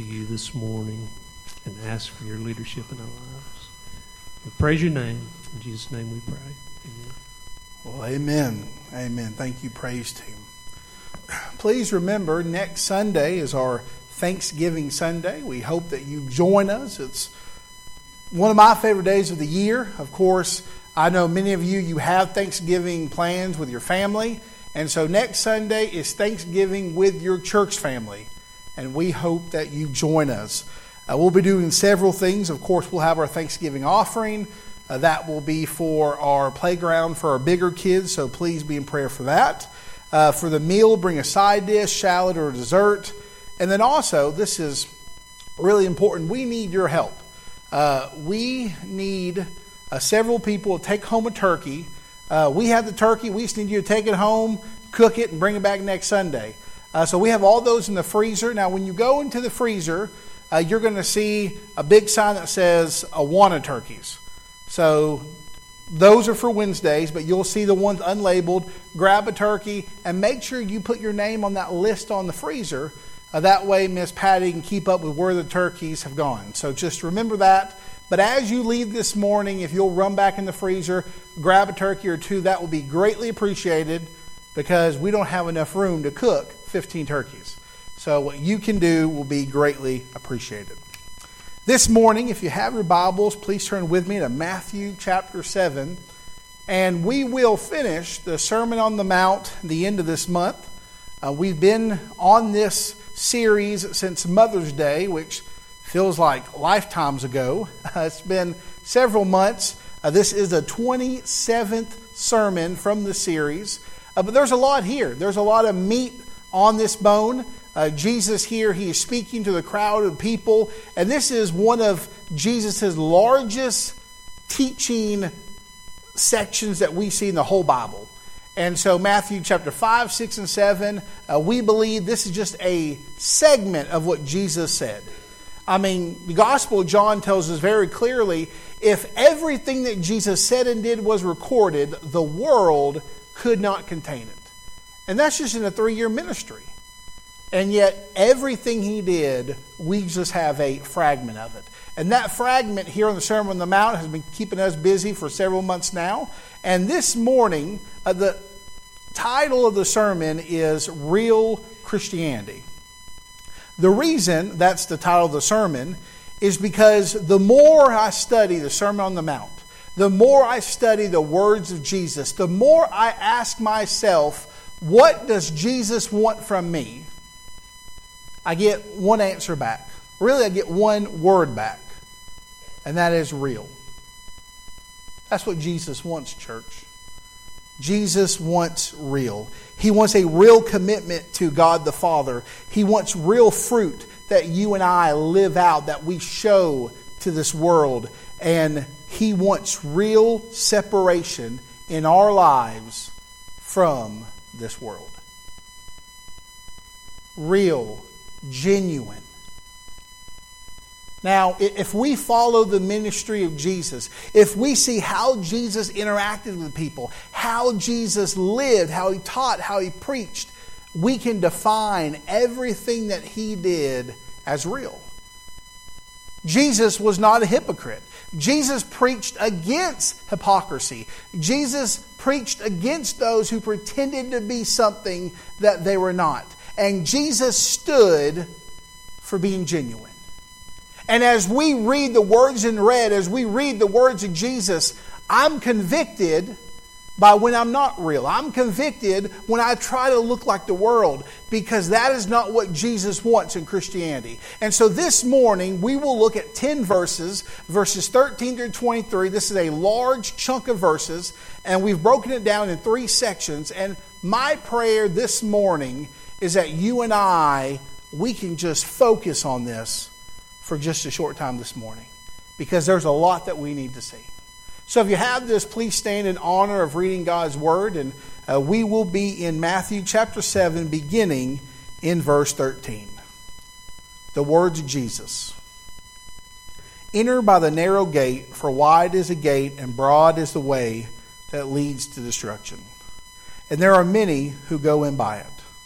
to you this morning and ask for your leadership in our lives. We praise your name. In Jesus' name we pray. Amen. Well, amen. Amen. Thank you, praise team. Please remember, next Sunday is our Thanksgiving Sunday. We hope that you join us. It's one of my favorite days of the year. Of course, I know many of you have Thanksgiving plans with your family. And so next Sunday is Thanksgiving with your church family. And we hope that you join us. We'll be doing several things. Of course, we'll have our Thanksgiving offering. That will be for our playground for our bigger kids. So please be in prayer for that. For the meal, bring a side dish, salad, or dessert. And then also, this is really important, we need your help. We need several people to take home a turkey. We have the turkey. We just need you to take it home, cook it, and bring it back next Sunday. So we have all those in the freezer. Now, when you go into the freezer, you're going to see a big sign that says Awana turkeys. So those are for Wednesdays, but you'll see the ones unlabeled. Grab a turkey and make sure you put your name on that list on the freezer. That way, Miss Patty can keep up with where the turkeys have gone. So just remember that. But as you leave this morning, if you'll run back in the freezer, grab a turkey or two, that will be greatly appreciated because we don't have enough room to cook 15 turkeys. So what you can do will be greatly appreciated. This morning, if you have your Bibles, please turn with me to Matthew chapter 7. And we will finish the Sermon on the Mount at the end of this month. We've been on this series since Mother's Day, which feels like lifetimes ago. It's been several months. This is the 27th sermon from the series. But there's a lot here. There's a lot of meat on this bone. Jesus here, he is speaking to the crowd of people. And this is one of Jesus' largest teaching sections that we see in the whole Bible. And so Matthew chapter 5, 6, and 7, we believe this is just a segment of what Jesus said. I mean, the Gospel of John tells us very clearly, if everything that Jesus said and did was recorded, the world could not contain it. And that's just in a 3-year ministry. And yet, everything he did, we just have a fragment of it. And that fragment here on the Sermon on the Mount has been keeping us busy for several months now. And this morning, the title of the sermon is Real Christianity. The reason that's the title of the sermon is because the more I study the Sermon on the Mount, the more I study the words of Jesus, the more I ask myself, what does Jesus want from me? I get one answer back. Really, I get one word back. And that is real. That's what Jesus wants, church. Jesus wants real. He wants a real commitment to God the Father. He wants real fruit that you and I live out, that we show to this world. And He wants real separation in our lives from this world. Real, genuine. Now, if we follow the ministry of Jesus, if we see how Jesus interacted with people, how Jesus lived, how He taught, how He preached, we can define everything that He did as real. Jesus was not a hypocrite. Jesus preached against hypocrisy. Jesus preached against those who pretended to be something that they were not. And Jesus stood for being genuine. And as we read the words in red, as we read the words of Jesus, I'm convicted by when I'm not real. I'm convicted when I try to look like the world, because that is not what Jesus wants in Christianity. And so this morning, we will look at 10 verses 13 through 23. This is a large chunk of verses, and we've broken it down in 3 sections. And my prayer this morning is that you and I, we can just focus on this for just a short time this morning, because there's a lot that we need to see. So if you have this, please stand in honor of reading God's Word, and we will be in Matthew chapter 7, beginning in verse 13. The words of Jesus. Enter by the narrow gate, for wide is the gate and broad is the way that leads to destruction. And there are many who go in by it.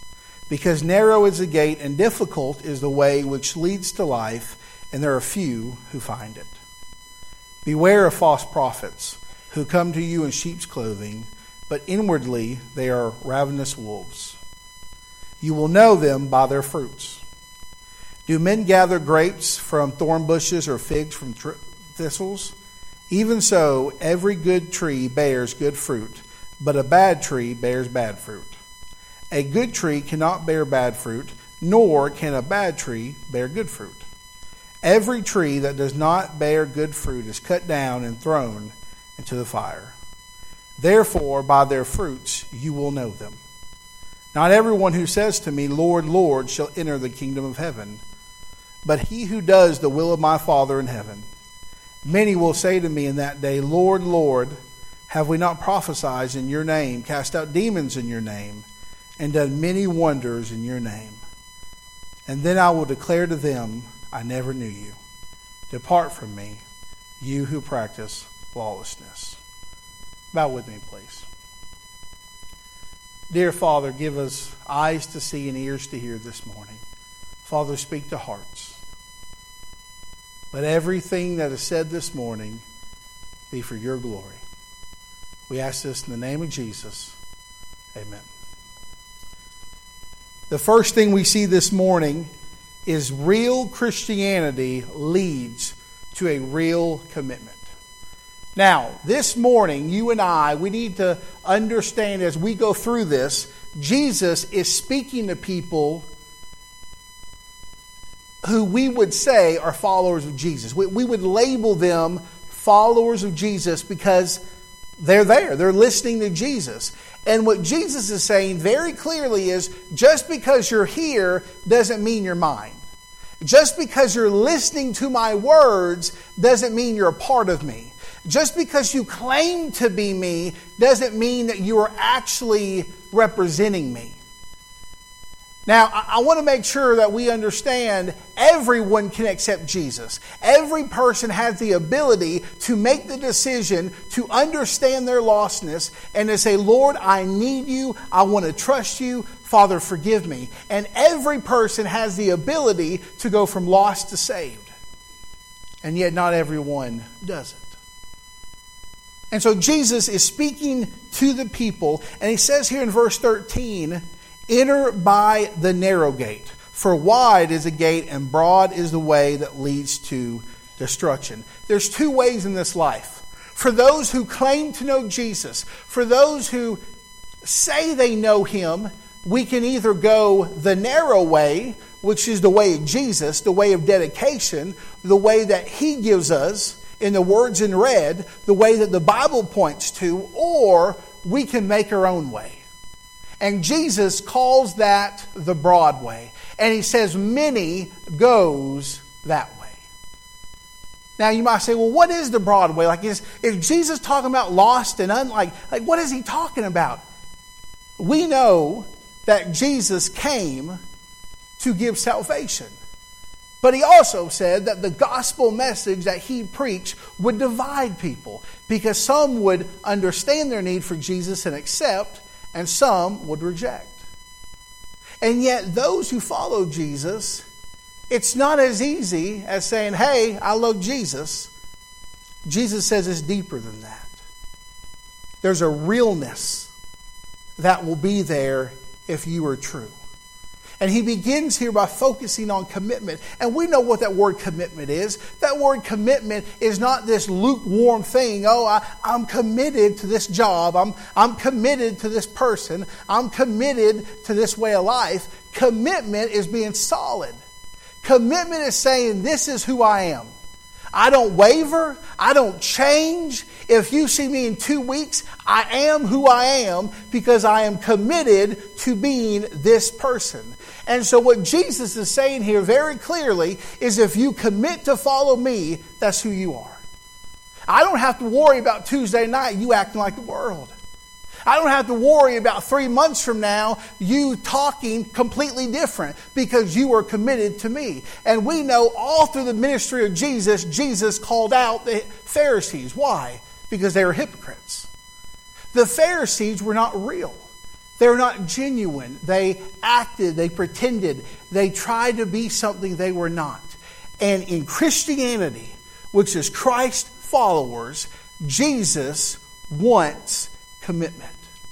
Because narrow is the gate and difficult is the way which leads to life, and there are few who find it. Beware of false prophets who come to you in sheep's clothing, but inwardly they are ravenous wolves. You will know them by their fruits. Do men gather grapes from thorn bushes or figs from thistles? Even so, every good tree bears good fruit, but a bad tree bears bad fruit. A good tree cannot bear bad fruit, nor can a bad tree bear good fruit. Every tree that does not bear good fruit is cut down and thrown into the fire. Therefore, by their fruits you will know them. Not everyone who says to me, Lord, Lord, shall enter the kingdom of heaven, but he who does the will of my Father in heaven. Many will say to me in that day, Lord, Lord, have we not prophesied in your name, cast out demons in your name, and done many wonders in your name? And then I will declare to them, I never knew you. Depart from me, you who practice lawlessness. Bow with me, please. Dear Father, give us eyes to see and ears to hear this morning. Father, speak to hearts. Let everything that is said this morning be for your glory. We ask this in the name of Jesus. Amen. The first thing we see this morning is real Christianity leads to a real commitment. Now, this morning, you and I, we need to understand as we go through this, Jesus is speaking to people who we would say are followers of Jesus. We would label them followers of Jesus because they're there. They're listening to Jesus. And what Jesus is saying very clearly is, just because you're here doesn't mean you're mine. Just because you're listening to my words doesn't mean you're a part of me. Just because you claim to be me doesn't mean that you are actually representing me. Now, I want to make sure that we understand everyone can accept Jesus. Every person has the ability to make the decision to understand their lostness and to say, Lord, I need you. I want to trust you. Father, forgive me. And every person has the ability to go from lost to saved. And yet not everyone does it. And so Jesus is speaking to the people, and he says here in verse 13, enter by the narrow gate, for wide is the gate and broad is the way that leads to destruction. There's two ways in this life. For those who claim to know Jesus, for those who say they know him, we can either go the narrow way, which is the way of Jesus, the way of dedication, the way that he gives us in the words in red, the way that the Bible points to, or we can make our own way. And Jesus calls that the broad way. And he says many goes that way. Now you might say, well, what is the broad way? Like, is Jesus talking about lost and like what is he talking about? We know that Jesus came to give salvation. But he also said that the gospel message that he preached would divide people, because some would understand their need for Jesus and accept, and some would reject. And yet those who follow Jesus, it's not as easy as saying, hey, I love Jesus. Jesus says it's deeper than that. There's a realness that will be there if you are true. And he begins here by focusing on commitment. And we know what that word commitment is. That word commitment is not this lukewarm thing. Oh, I'm committed to this job. I'm committed to this person. I'm committed to this way of life. Commitment is being solid. Commitment is saying, this is who I am. I don't waver. I don't change. If you see me in 2 weeks, I am who I am because I am committed to being this person. And so what Jesus is saying here very clearly is if you commit to follow me, that's who you are. I don't have to worry about Tuesday night you acting like the world. I don't have to worry about 3 months from now you talking completely different because you are committed to me. And we know all through the ministry of Jesus, Jesus called out the Pharisees. Why? Because they were hypocrites. The Pharisees were not real. They're not genuine. They acted, they pretended, they tried to be something they were not. And in Christianity, which is Christ followers, Jesus wants commitment.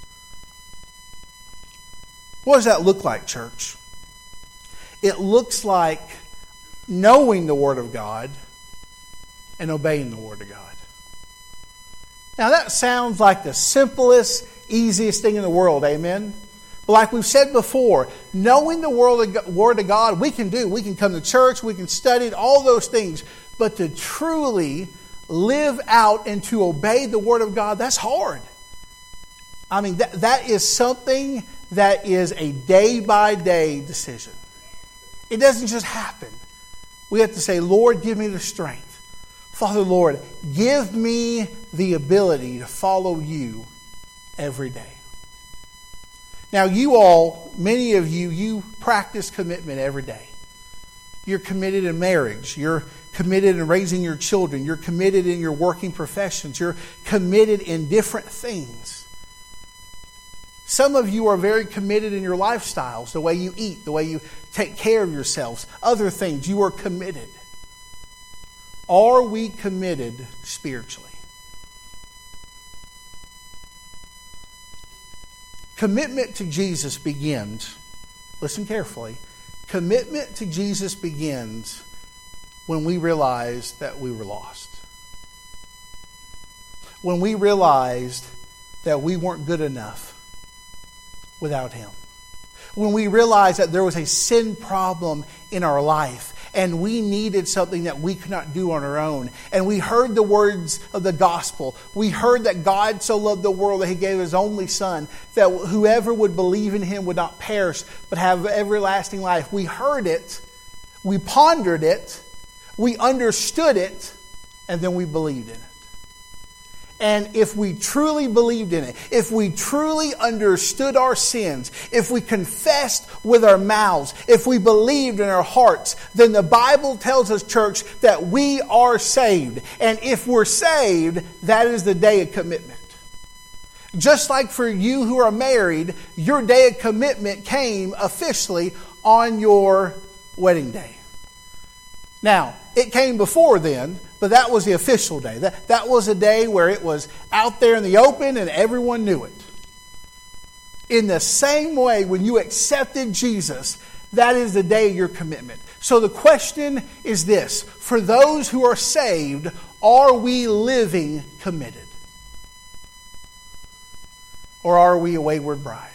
What does that look like, church? It looks like knowing the Word of God and obeying the Word of God. Now that sounds like the simplest, easiest thing in the world, amen? But like we've said before, knowing the Word of God, we can do. We can come to church, we can study it, all those things. But to truly live out and to obey the Word of God, that's hard. I mean, that is something that is a day-by-day decision. It doesn't just happen. We have to say, Lord, give me the strength. Father, Lord, give me the ability to follow you every day. Now, you all, many of you, you practice commitment every day. You're committed in marriage. You're committed in raising your children. You're committed in your working professions. You're committed in different things. Some of you are very committed in your lifestyles, the way you eat, the way you take care of yourselves, other things. You are committed. Are we committed spiritually? Commitment to Jesus begins, listen carefully, commitment to Jesus begins when we realize that we were lost. When we realized that we weren't good enough without Him. When we realized that there was a sin problem in our life and we needed something that we could not do on our own. And we heard the words of the gospel. We heard that God so loved the world that He gave His only Son, that whoever would believe in Him would not perish but have everlasting life. We heard it, we pondered it, we understood it, and then we believed in it. And if we truly believed in it, if we truly understood our sins, if we confessed with our mouths, if we believed in our hearts, then the Bible tells us, church, that we are saved. And if we're saved, that is the day of commitment. Just like for you who are married, your day of commitment came officially on your wedding day. Now, it came before then, but that was the official day. That was a day where it was out there in the open and everyone knew it. In the same way, when you accepted Jesus, that is the day of your commitment. So the question is this: for those who are saved, are we living committed? Or are we a wayward bride?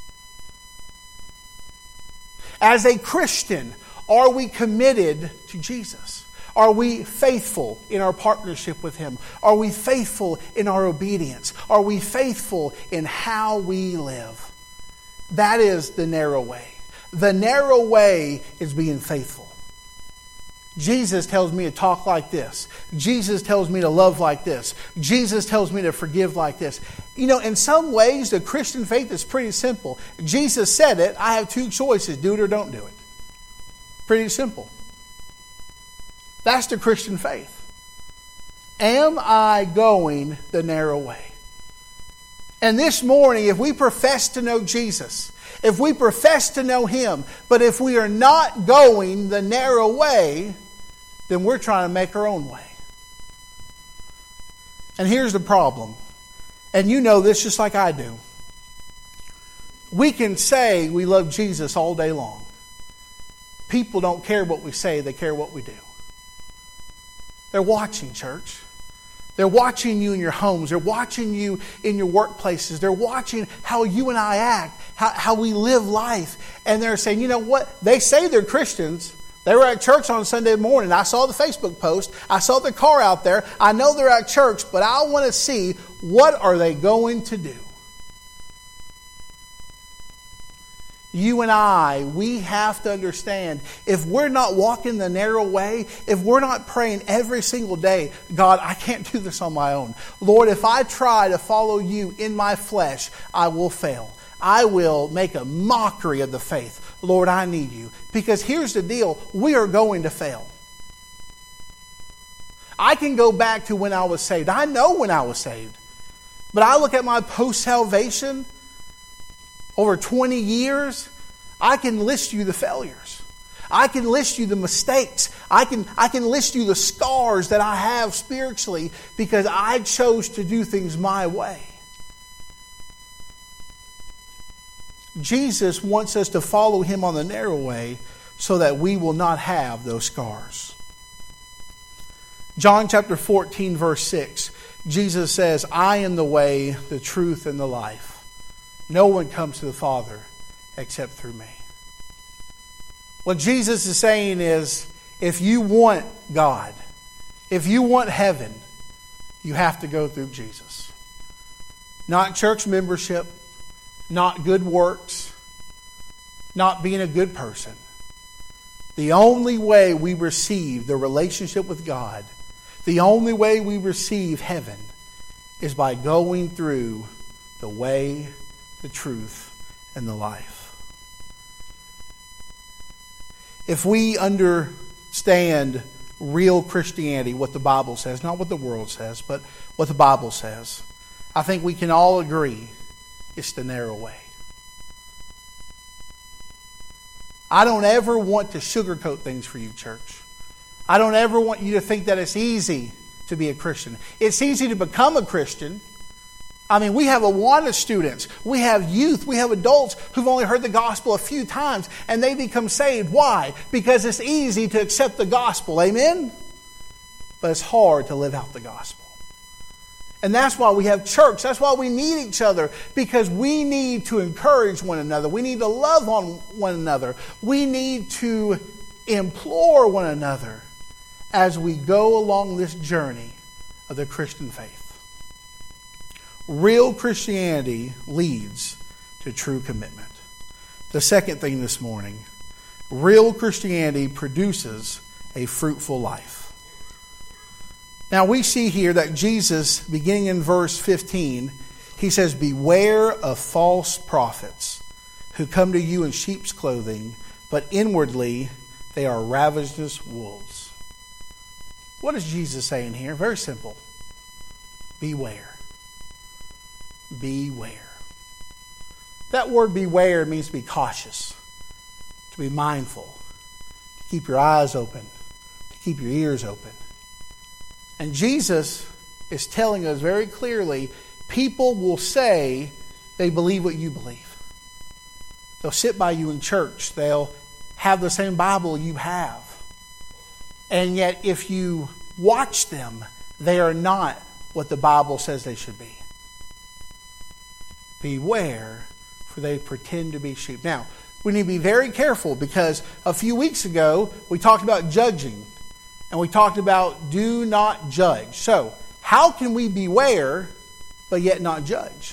As a Christian, are we committed to Jesus? Are we faithful in our partnership with Him? Are we faithful in our obedience? Are we faithful in how we live? That is the narrow way. The narrow way is being faithful. Jesus tells me to talk like this. Jesus tells me to love like this. Jesus tells me to forgive like this. You know, in some ways, the Christian faith is pretty simple. Jesus said it. I have two choices: do it or don't do it. Pretty simple. That's the Christian faith. Am I going the narrow way? And this morning, if we profess to know Jesus, if we profess to know Him, but if we are not going the narrow way, then we're trying to make our own way. And here's the problem. And you know this just like I do. We can say we love Jesus all day long. People don't care what we say, they care what we do. They're watching, church. They're watching you in your homes. They're watching you in your workplaces. They're watching how you and I act, how we live life. And they're saying, you know what? They say they're Christians. They were at church on Sunday morning. I saw the Facebook post. I saw the car out there. I know they're at church, but I want to see, what are they going to do? You and I, we have to understand, if we're not walking the narrow way, if we're not praying every single day, God, I can't do this on my own. Lord, if I try to follow you in my flesh, I will fail. I will make a mockery of the faith. Lord, I need you. Because here's the deal, we are going to fail. I can go back to when I was saved. I know when I was saved. But I look at my post-salvation, over 20 years, I can list you the failures. I can list you the mistakes. I can list you the scars that I have spiritually because I chose to do things my way. Jesus wants us to follow Him on the narrow way so that we will not have those scars. John chapter 14, verse 6, Jesus says, I am the way, the truth, and the life. No one comes to the Father except through me. What Jesus is saying is, if you want God, if you want heaven, you have to go through Jesus. Not church membership, not good works, not being a good person. The only way we receive the relationship with God, the only way we receive heaven, is by going through the way, the truth, and the life. If we understand real Christianity, what the Bible says, not what the world says, but what the Bible says, I think we can all agree it's the narrow way. I don't ever want to sugarcoat things for you, church. I don't ever want you to think that it's easy to be a Christian. It's easy to become a Christian. I mean, we have Awana students, we have youth, we have adults who've only heard the gospel a few times and they become saved. Why? Because it's easy to accept the gospel. Amen? But it's hard to live out the gospel. And that's why we have church. That's why we need each other. Because we need to encourage one another. We need to love on one another. We need to implore one another as we go along this journey of the Christian faith. Real Christianity leads to true commitment. The second thing this morning, real Christianity produces a fruitful life. Now we see here that Jesus, beginning in verse 15, He says, beware of false prophets who come to you in sheep's clothing, but inwardly they are ravenous wolves. What is Jesus saying here? Very simple. Beware. Beware. That word beware means to be cautious, to be mindful, to keep your eyes open, to keep your ears open. And Jesus is telling us very clearly, people will say they believe what you believe. They'll sit by you in church. They'll have the same Bible you have. And yet if you watch them, they are not what the Bible says they should be. Beware, for they pretend to be sheep. Now, we need to be very careful because a few weeks ago we talked about judging and we talked about do not judge. So, how can we beware but yet not judge?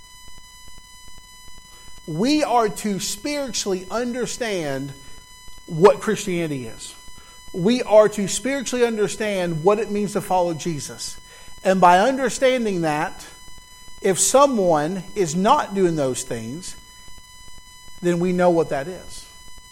We are to spiritually understand what Christianity is. We are to spiritually understand what it means to follow Jesus. And by understanding that, if someone is not doing those things, then we know what that is.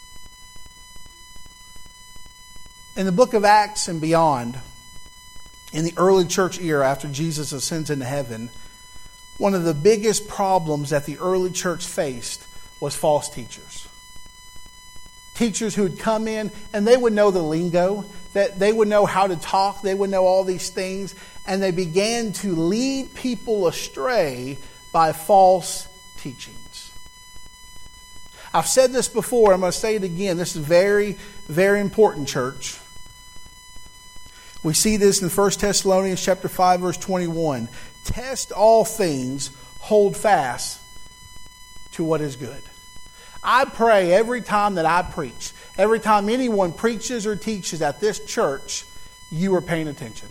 In the book of Acts and beyond, in the early church era after Jesus ascends into heaven, one of the biggest problems that the early church faced was false teachers. Teachers who would come in and they would know the lingo, that they would know how to talk, they would know all these things, and they began to lead people astray by false teachings. I've said this before, I'm going to say it again. This is very, very important, church. We see this in 1 Thessalonians chapter 5, verse 21. Test all things, hold fast to what is good. I pray every time that I preach, every time anyone preaches or teaches at this church, you are paying attention.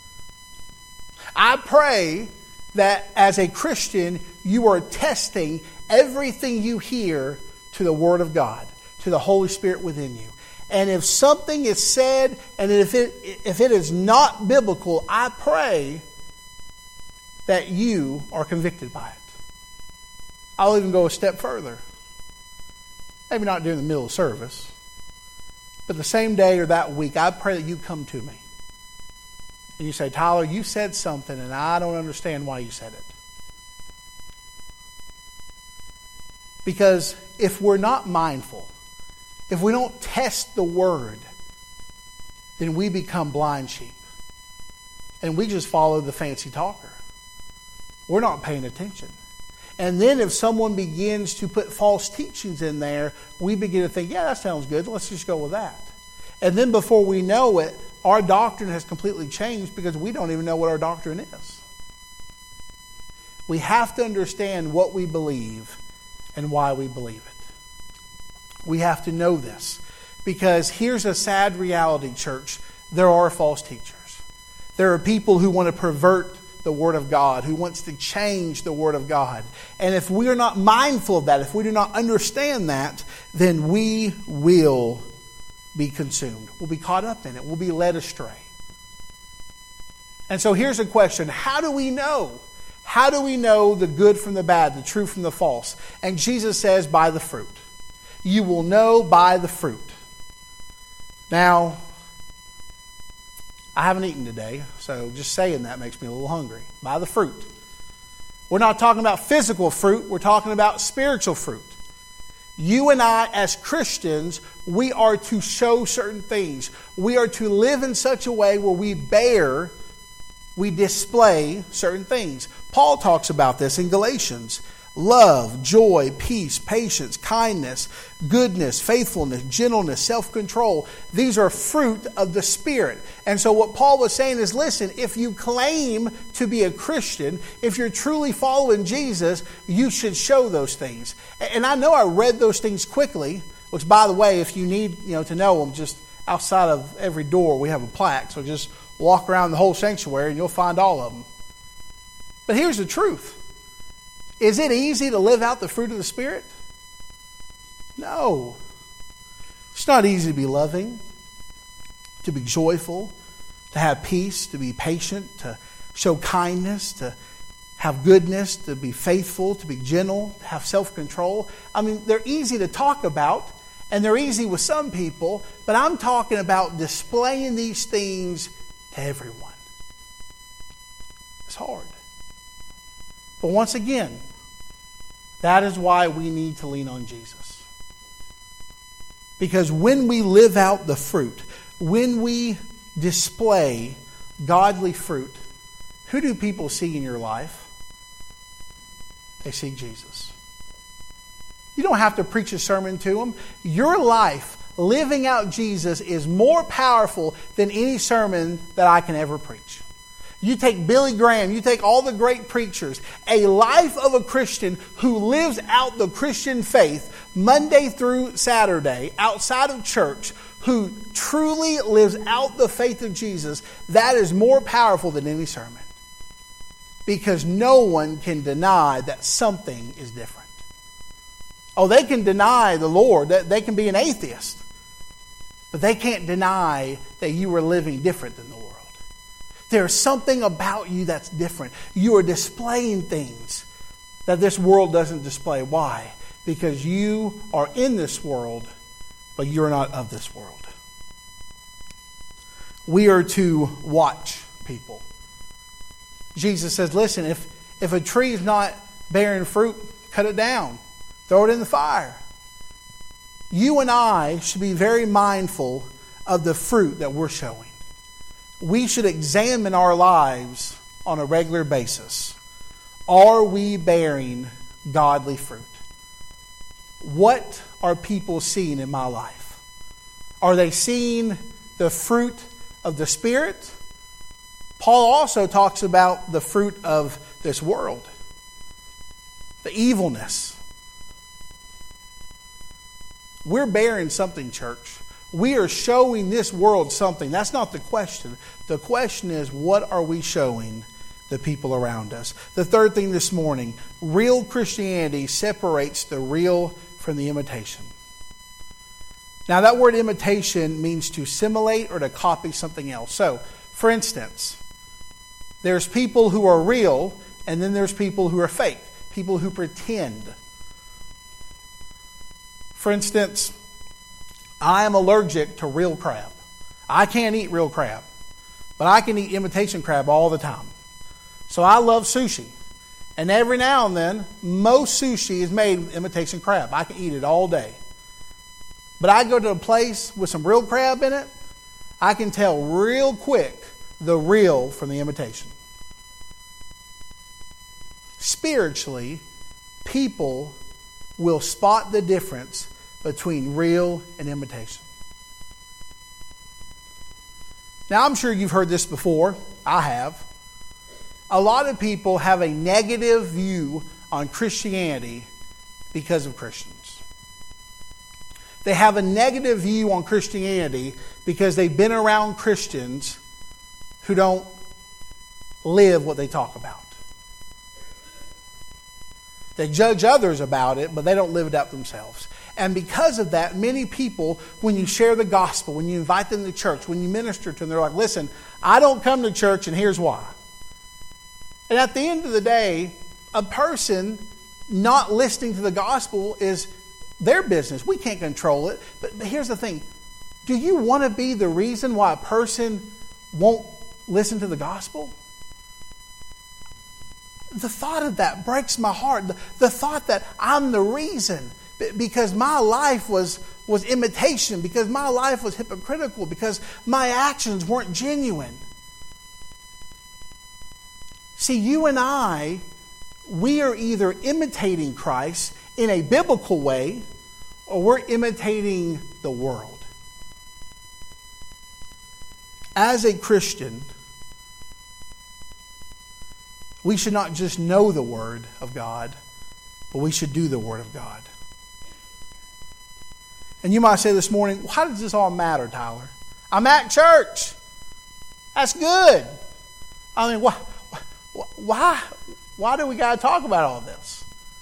I pray that as a Christian, you are testing everything you hear to the Word of God, to the Holy Spirit within you. And if something is said, and if it is not biblical, I pray that you are convicted by it. I'll even go a step further. Maybe not during the middle of service, but the same day or that week, I pray that you come to me. And you say, Tyler, you said something and I don't understand why you said it. Because if we're not mindful, if we don't test the Word, then we become blind sheep. And we just follow the fancy talker. We're not paying attention. And then if someone begins to put false teachings in there, we begin to think, yeah, that sounds good. Let's just go with that. And then before we know it, our doctrine has completely changed because we don't even know what our doctrine is. We have to understand what we believe and why we believe it. We have to know this. Because here's a sad reality, church. There are false teachers. There are people who want to pervert the Word of God, who wants to change the Word of God. And if we are not mindful of that, if we do not understand that, then we will be consumed. We'll be caught up in it. We'll be led astray. And so here's a question. How do we know? How do we know the good from the bad, the true from the false? And Jesus says, by the fruit. You will know by the fruit. Now, I haven't eaten today, so just saying that makes me a little hungry. By the fruit. We're not talking about physical fruit. We're talking about spiritual fruit. You and I, as Christians, we are to show certain things. We are to live in such a way where we display certain things. Paul talks about this in Galatians. Love, joy, peace, patience, kindness, goodness, faithfulness, gentleness, self-control. These are fruit of the Spirit. And so what Paul was saying is, listen, if you claim to be a Christian, if you're truly following Jesus, you should show those things. And I know I read those things quickly, which, by the way, if you need to know them, just outside of every door we have a plaque. So just walk around the whole sanctuary and you'll find all of them. But here's the truth. Is it easy to live out the fruit of the Spirit? No. It's not easy to be loving, to be joyful, to have peace, to be patient, to show kindness, to have goodness, to be faithful, to be gentle, to have self-control. I mean, they're easy to talk about, and they're easy with some people, but I'm talking about displaying these things to everyone. It's hard. But once again, that is why we need to lean on Jesus. Because when we live out the fruit, when we display godly fruit, who do people see in your life? They see Jesus. You don't have to preach a sermon to them. Your life, living out Jesus, is more powerful than any sermon that I can ever preach. You take Billy Graham, you take all the great preachers, a life of a Christian who lives out the Christian faith Monday through Saturday outside of church, who truly lives out the faith of Jesus, that is more powerful than any sermon. Because no one can deny that something is different. Oh, they can deny the Lord, that they can be an atheist, but they can't deny that you are living different than the world. There's something about you that's different. You are displaying things that this world doesn't display. Why? Because you are in this world, but you're not of this world. We are to watch people. Jesus says, listen, if a tree is not bearing fruit, cut it down. Throw it in the fire. You and I should be very mindful of the fruit that we're showing. We should examine our lives on a regular basis. Are we bearing godly fruit? What are people seeing in my life? Are they seeing the fruit of the Spirit? Paul also talks about the fruit of this world, the evilness. We're bearing something, church. We are showing this world something. That's not the question. The question is, what are we showing the people around us? The third thing this morning, real Christianity separates the real from the imitation. Now, that word imitation means to simulate or to copy something else. So, for instance, there's people who are real, and then there's people who are fake, people who pretend. For instance, I am allergic to real crab. I can't eat real crab, but I can eat imitation crab all the time. So I love sushi. And every now and then, most sushi is made with imitation crab. I can eat it all day. But I go to a place with some real crab in it, I can tell real quick the real from the imitation. Spiritually, people will spot the difference between real and imitation. Now, I'm sure you've heard this before. I have. A lot of people have a negative view on Christianity because of Christians. They have a negative view on Christianity because they've been around Christians who don't live what they talk about. They judge others about it, but they don't live it out themselves. And because of that, many people, when you share the gospel, when you invite them to church, when you minister to them, they're like, listen, I don't come to church, and here's why. And at the end of the day, a person not listening to the gospel is their business. We can't control it. But here's the thing. Do you want to be the reason why a person won't listen to the gospel? The thought of that breaks my heart. The thought that I'm the reason because my life was imitation, because my life was hypocritical, because my actions weren't genuine. See, you and I, we are either imitating Christ in a biblical way or we're imitating the world. As a Christian, we should not just know the Word of God, but we should do the Word of God. And you might say this morning, why does this all matter, Tyler? I'm at church. That's good. I mean, why do we got to talk about all this?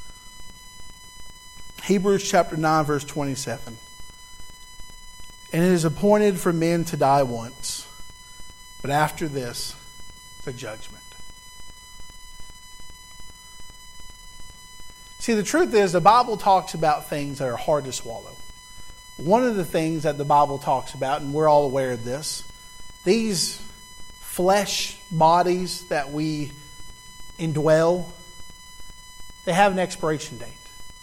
Hebrews chapter 9, verse 27. And it is appointed for men to die once, but after this, the judgment. See, the truth is, the Bible talks about things that are hard to swallow. One of the things that the Bible talks about, and we're all aware of this, these flesh bodies that we indwell, they have an expiration date.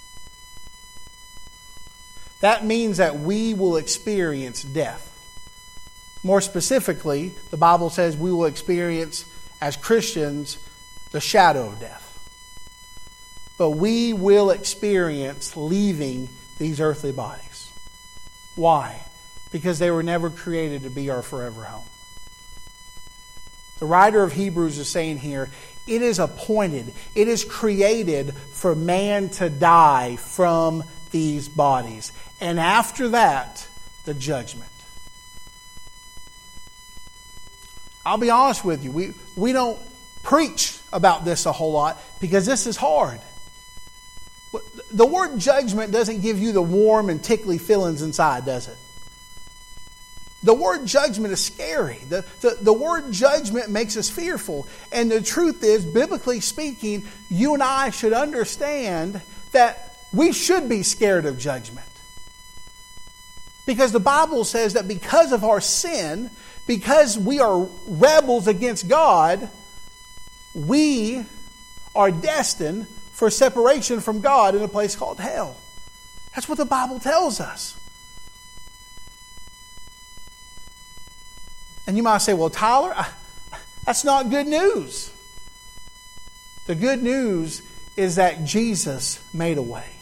That means that we will experience death. More specifically, the Bible says we will experience, as Christians, the shadow of death. But we will experience leaving these earthly bodies. Why? Because they were never created to be our forever home. The writer of Hebrews is saying here, it is appointed, it is created for man to die from these bodies. And after that, the judgment. I'll be honest with you, we don't preach about this a whole lot because this is hard. The word judgment doesn't give you the warm and tickly feelings inside, does it? The word judgment is scary. The word judgment makes us fearful. And the truth is, biblically speaking, you and I should understand that we should be scared of judgment. Because the Bible says that because of our sin, because we are rebels against God, we are destined for separation from God in a place called hell. That's what the Bible tells us. And you might say, well, Tyler, that's not good news. The good news is that Jesus made a way.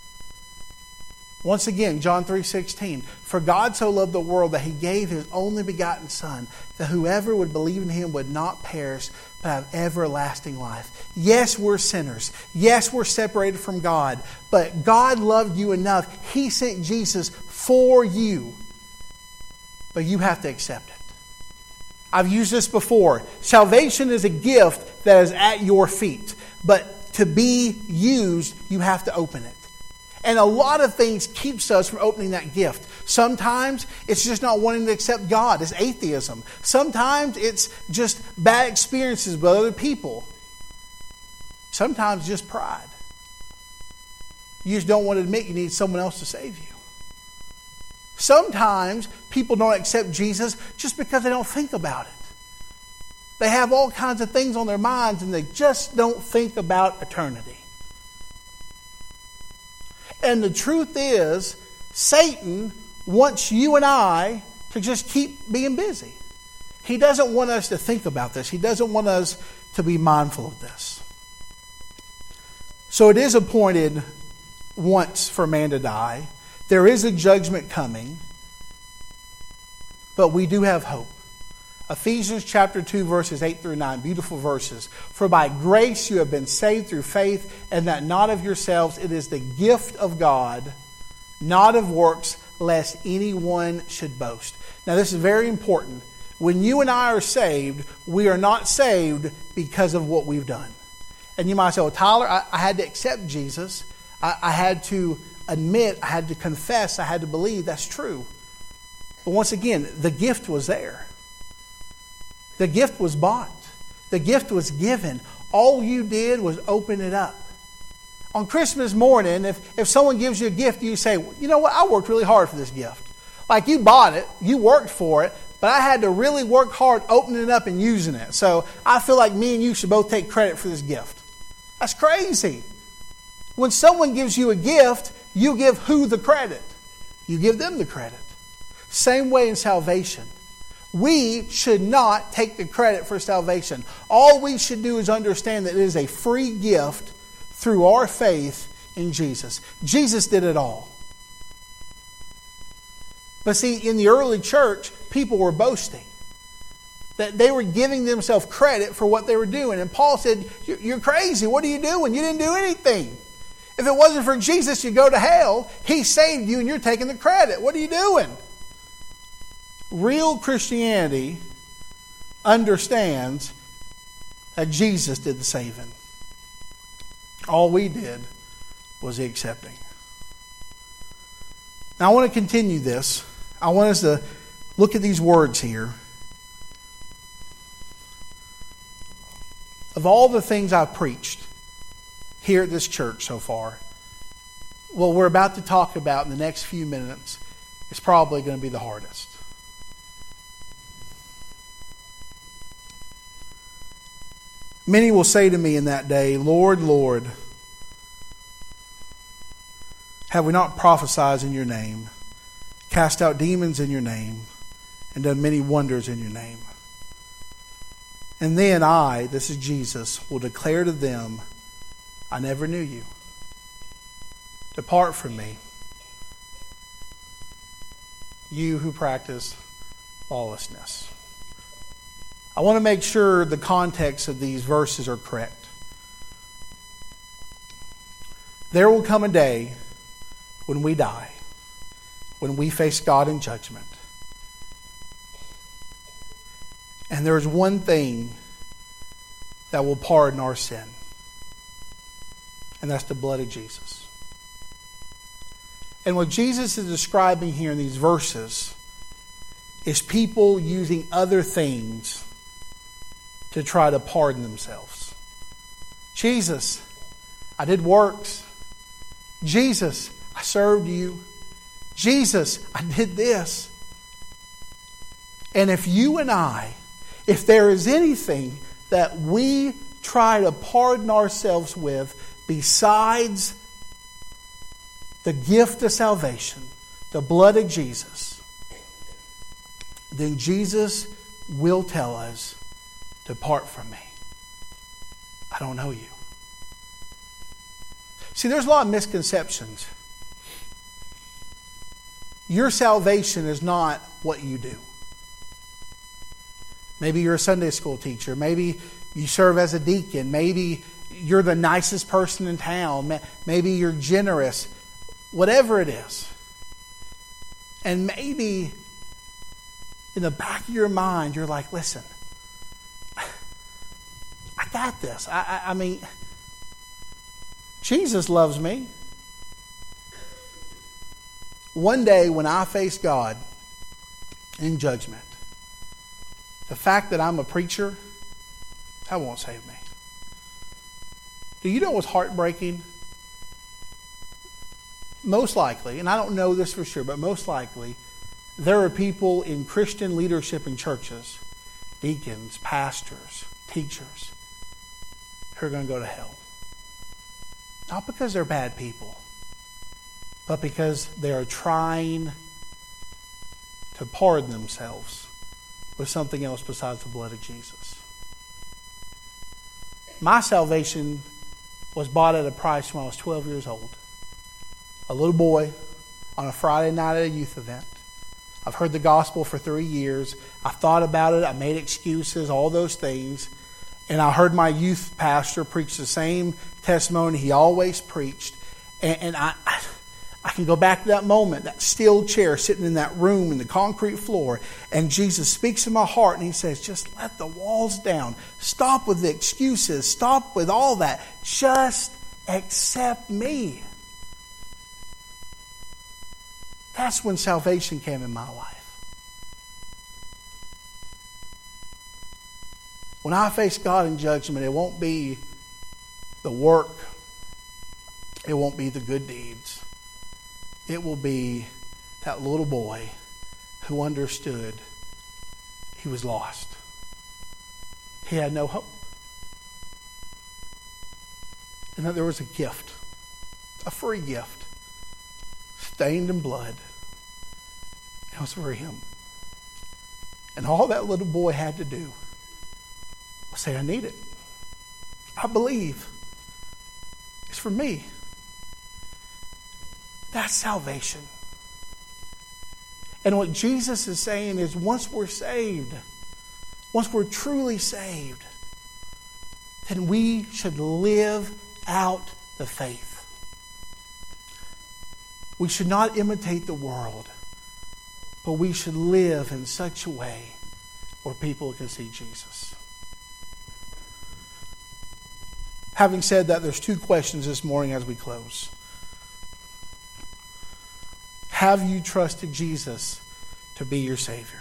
Once again, John 3:16, for God so loved the world that He gave His only begotten Son, that whoever would believe in Him would not perish, but have everlasting life. Yes, we're sinners. Yes, we're separated from God. But God loved you enough. He sent Jesus for you. But you have to accept it. I've used this before. Salvation is a gift that is at your feet. But to be used, you have to open it. And a lot of things keeps us from opening that gift. Sometimes it's just not wanting to accept God. It's atheism. Sometimes it's just bad experiences with other people. Sometimes just pride. You just don't want to admit you need someone else to save you. Sometimes people don't accept Jesus just because they don't think about it. They have all kinds of things on their minds and they just don't think about eternity. And the truth is, Satan wants you and I to just keep being busy. He doesn't want us to think about this. He doesn't want us to be mindful of this. So it is appointed once for man to die. There is a judgment coming. But we do have hope. Ephesians chapter 2 verses 8 through 9. Beautiful verses. For by grace you have been saved through faith, and that not of yourselves. It is the gift of God, not of works, lest anyone should boast. Now this is very important. When you and I are saved, we are not saved because of what we've done. And you might say, well, Tyler, I had to accept Jesus. I had to admit, I had to confess, I had to believe. That's true. But once again, the gift was there. The gift was bought. The gift was given. All you did was open it up. On Christmas morning, if someone gives you a gift, you say, you know what, I worked really hard for this gift. Like you bought it, you worked for it, but I had to really work hard opening it up and using it. So I feel like me and you should both take credit for this gift. That's crazy. When someone gives you a gift, you give who the credit? You give them the credit. Same way in salvation. We should not take the credit for salvation. All we should do is understand that it is a free gift through our faith in Jesus. Jesus did it all. But see, in the early church, people were boasting. That they were giving themselves credit for what they were doing. And Paul said, you're crazy. What are you doing? You didn't do anything. If it wasn't for Jesus, you'd go to hell. He saved you and you're taking the credit. What are you doing? Real Christianity understands that Jesus did the saving. All we did was the accepting. Now I want to continue this. I want us to look at these words here. Of all the things I've preached here at this church so far, what we're about to talk about in the next few minutes is probably going to be the hardest. Many will say to me in that day, Lord, Lord, have we not prophesied in your name, cast out demons in your name, and done many wonders in your name? And then I, this is Jesus, will declare to them, I never knew you. Depart from me, you who practice lawlessness. I want to make sure the context of these verses are correct. There will come a day when we die, when we face God in judgment. And there is one thing that will pardon our sin. And that's the blood of Jesus. And what Jesus is describing here in these verses is people using other things to try to pardon themselves. Jesus, I did works. Jesus, I served you. Jesus, I did this. And if you and I, if there is anything that we try to pardon ourselves with besides the gift of salvation, the blood of Jesus, then Jesus will tell us, depart from me. I don't know you. See, there's a lot of misconceptions. Your salvation is not what you do. Maybe you're a Sunday school teacher. Maybe you serve as a deacon. Maybe you're the nicest person in town. Maybe you're generous. Whatever it is. And maybe in the back of your mind, you're like, listen, I got this. I mean, Jesus loves me. One day when I face God in judgment, the fact that I'm a preacher, that won't save me. Do you know what's heartbreaking? Most likely, and I don't know this for sure, but most likely, there are people in Christian leadership in churches deacons, pastors, teachers who are going to go to hell. Not because they're bad people, but because they are trying to pardon themselves with something else besides the blood of Jesus. My salvation was bought at a price when I was 12 years old. A little boy on a Friday night at a youth event. I've heard the gospel for 3 years. I thought about it. I made excuses, all those things. And I heard my youth pastor preach the same testimony he always preached. And I can go back to that moment, that steel chair sitting in that room in the concrete floor. And Jesus speaks in my heart and he says, just let the walls down. Stop with the excuses. Stop with all that. Just accept me. That's when salvation came in my life. When I face God in judgment, it won't be the work. It won't be the good deeds. It will be that little boy who understood he was lost. He had no hope. And that there was a gift, a free gift, stained in blood. It was for him. And all that little boy had to do was say, I need it. I believe. It's for me. That's salvation. And what Jesus is saying is once we're saved, once we're truly saved, then we should live out the faith. We should not imitate the world, but we should live in such a way where people can see Jesus. Having said that, there's 2 questions this morning as we close. Have you trusted Jesus to be your Savior?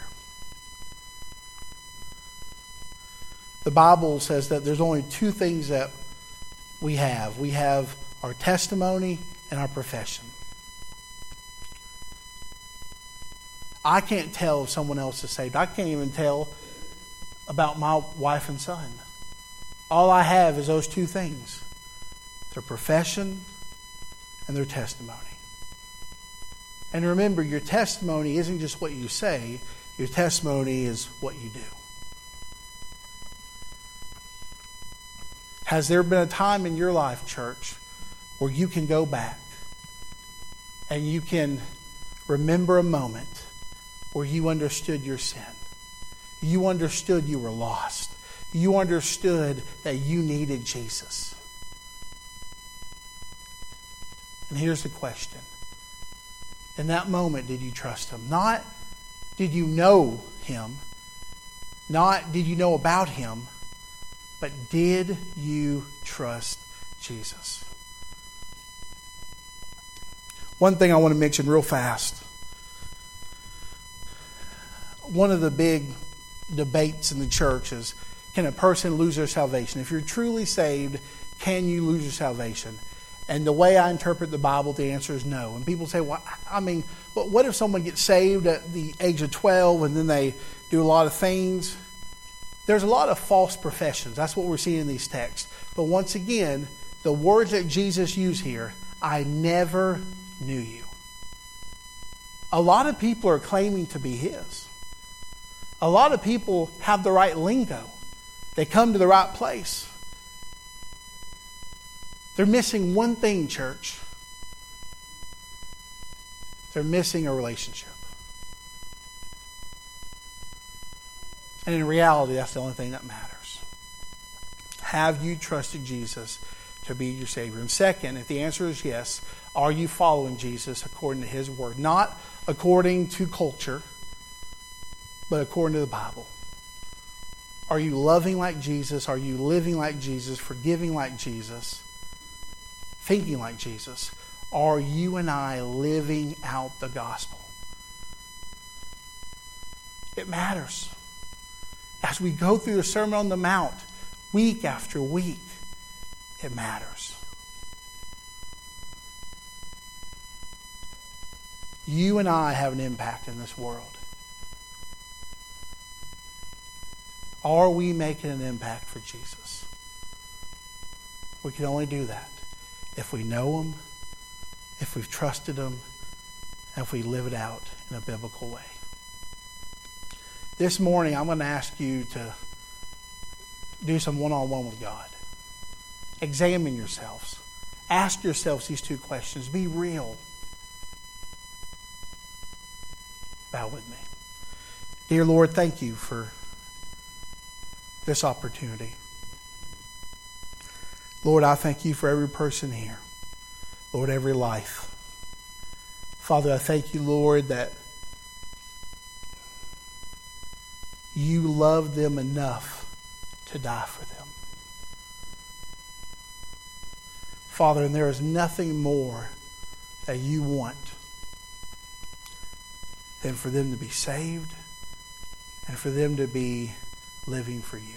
The Bible says that there's only 2 things that we have. We have our testimony and our profession. I can't tell if someone else is saved. I can't even tell about my wife and son. All I have is those 2 things. Their profession and their testimony. And remember, your testimony isn't just what you say. Your testimony is what you do. Has there been a time in your life, church, where you can go back and you can remember a moment where you understood your sin? You understood you were lost. You understood that you needed Jesus. And here's the question. In that moment, did you trust Him? Not did you know Him, not did you know about Him, but did you trust Jesus? One thing I want to mention real fast. One of the big debates in the church is, can a person lose their salvation? If you're truly saved, can you lose your salvation? And the way I interpret the Bible, the answer is no. And people say, well, what if someone gets saved at the age of 12 and then they do a lot of things? There's a lot of false professions. That's what we're seeing in these texts. But once again, the words that Jesus used here, I never knew you. A lot of people are claiming to be His. A lot of people have the right lingo. They come to the right place. They're missing one thing, church. They're missing a relationship. And in reality, that's the only thing that matters. Have you trusted Jesus to be your Savior? And second, if the answer is yes, are you following Jesus according to His Word? Not according to culture, but according to the Bible. Are you loving like Jesus? Are you living like Jesus? Forgiving like Jesus? Thinking like Jesus? Are you and I living out the gospel? It matters. As we go through the Sermon on the Mount, week after week, it matters. You and I have an impact in this world. Are we making an impact for Jesus? We can only do that if we know Him, if we've trusted Him, and if we live it out in a biblical way. This morning, I'm going to ask you to do some one-on-one with God. Examine yourselves. Ask yourselves these two questions. Be real. Bow with me. Dear Lord, thank you for this opportunity. Lord, I thank you for every person here. Lord, every life. Father, I thank you, Lord, that you love them enough to die for them. Father, and there is nothing more that you want than for them to be saved and for them to be living for you.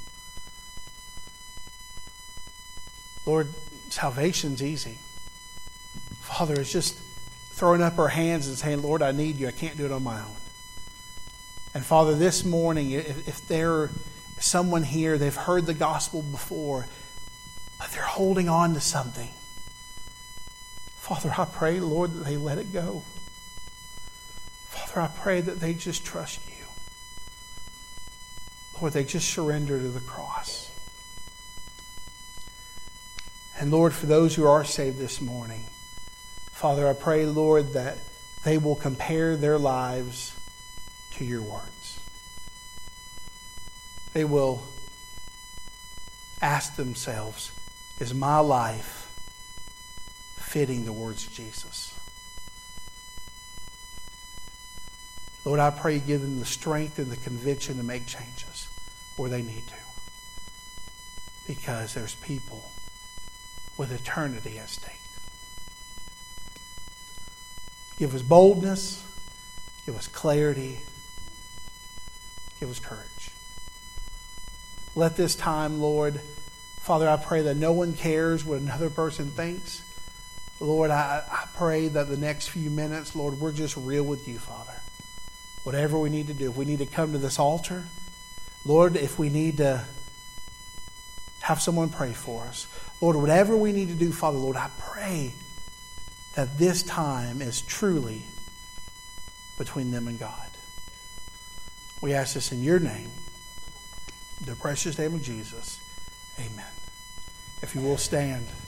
Lord, salvation's easy. Father, it's just throwing up our hands and saying, Lord, I need you. I can't do it on my own. And Father, this morning, if there is someone here, they've heard the gospel before, but they're holding on to something. Father, I pray, Lord, that they let it go. Father, I pray that they just trust you. Lord, they just surrender to the cross. And Lord, for those who are saved this morning, Father, I pray, Lord, that they will compare their lives to your words. They will ask themselves, is my life fitting the words of Jesus? Lord, I pray you give them the strength and the conviction to make changes where they need to. Because there's people with eternity at stake. Give us boldness. Give us clarity. Give us courage. Let this time, Lord, Father, I pray that no one cares what another person thinks. Lord, I pray that the next few minutes, Lord, we're just real with you, Father. Whatever we need to do. If we need to come to this altar, Lord, if we need to have someone pray for us, Lord, whatever we need to do, Father, Lord, I pray that this time is truly between them and God. We ask this in your name, the precious name of Jesus. Amen. If you will stand.